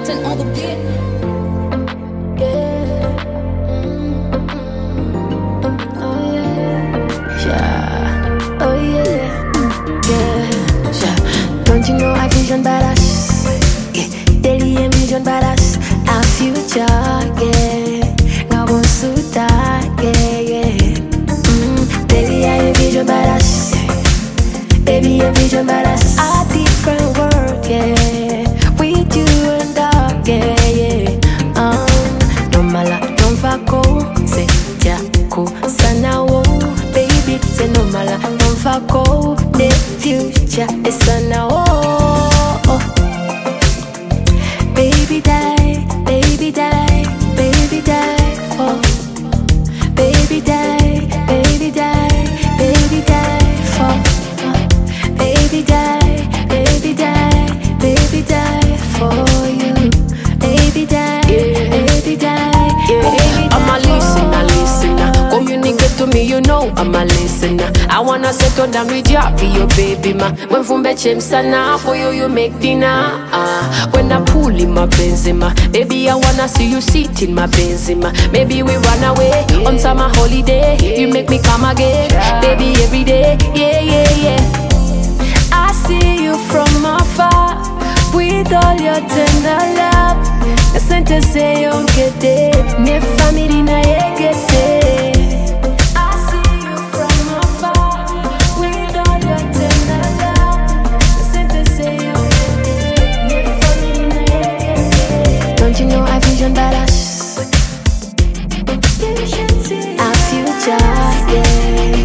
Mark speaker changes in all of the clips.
Speaker 1: Milton on the beat.
Speaker 2: Oh yeah, yeah, oh yeah, yeah, yeah. Don't you know I vision badass? Yeah, daily envision badass. Our future, yeah. Now go suta, yeah, yeah. Daily I envision badass. Baby envision badass. A different world, yeah. With you and I, yeah, yeah. No mala, don't vako, say jako sana wo. Baby, say no mala, don't vako. The future is sana wo. Baby die, baby die, baby die, oh. Baby die, baby die, baby die, for. Baby die, baby die, baby die for you. Baby die, baby die, baby die.
Speaker 3: I'm a listener. Communicate to me, you know I'm a listener. I wanna settle down with you, be your baby ma. When fumbe chemsana, for you you make dinner. When I pull in my Benzema, baby I wanna see you sit in my Benzema. Maybe we run away on summer holiday. You make me come again, baby every day. Yeah, yeah, yeah.
Speaker 2: I see you from afar with all your tender love. Listen to say you get it, ne family na get it. I see you from afar with all your tender love. Listen to say you get it, ne family na get it. Don't you know I vision badass? You should see our future, yeah.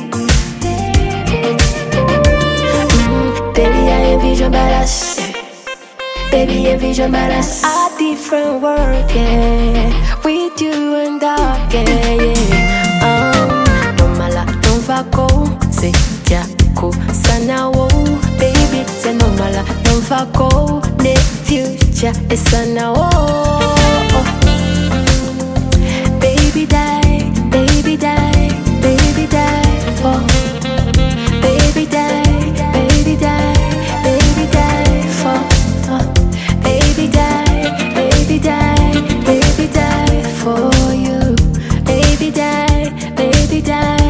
Speaker 2: Baby, I envision badass. Baby, envision badass. A different world, yeah. With you and I, yeah, yeah. No mala, no vako, say jako sana wo. Baby, say no mala, no vako. The future is sana wo. Baby die, baby die, baby die, oh. Baby die, baby die, baby die for. Baby die, baby die, baby die for you. Baby die, baby die.